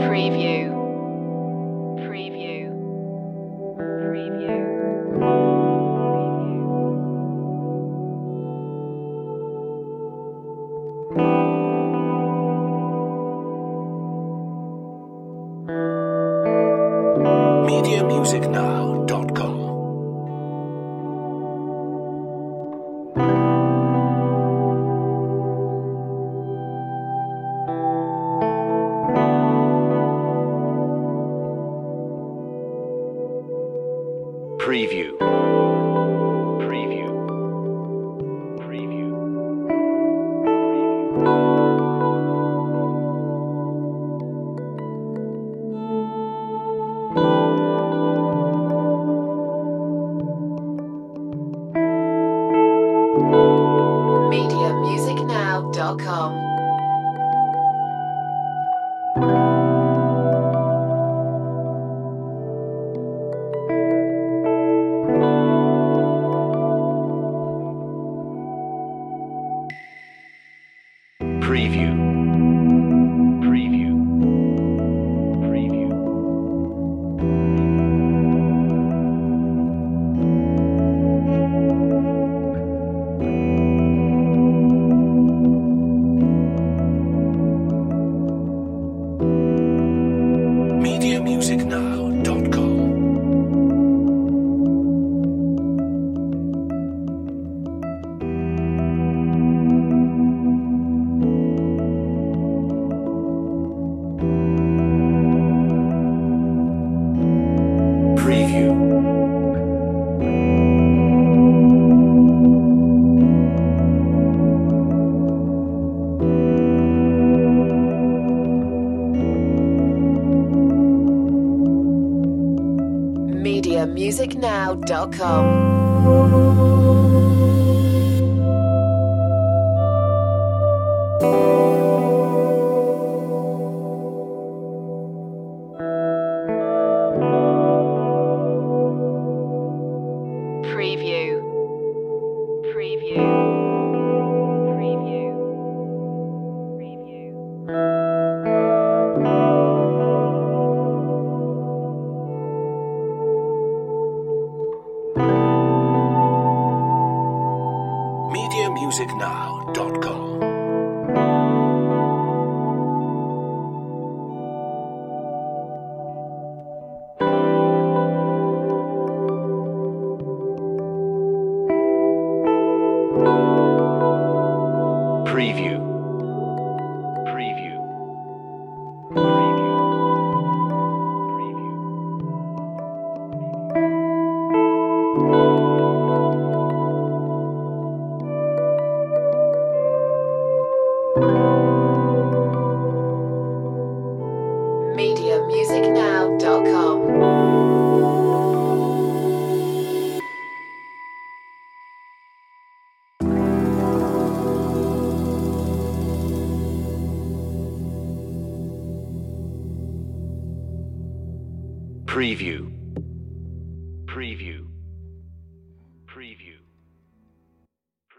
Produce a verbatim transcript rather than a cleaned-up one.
Preview. Preview. Preview. media music now dot com Preview. Preview. Preview. media music now dot com. Preview. Preview. Preview. media music now dot com Preview. media music now dot com. Preview. Preview. Preview. Preview. media music now dot com Preview. Preview. Preview. Preview. media music now dot com. Preview. Preview.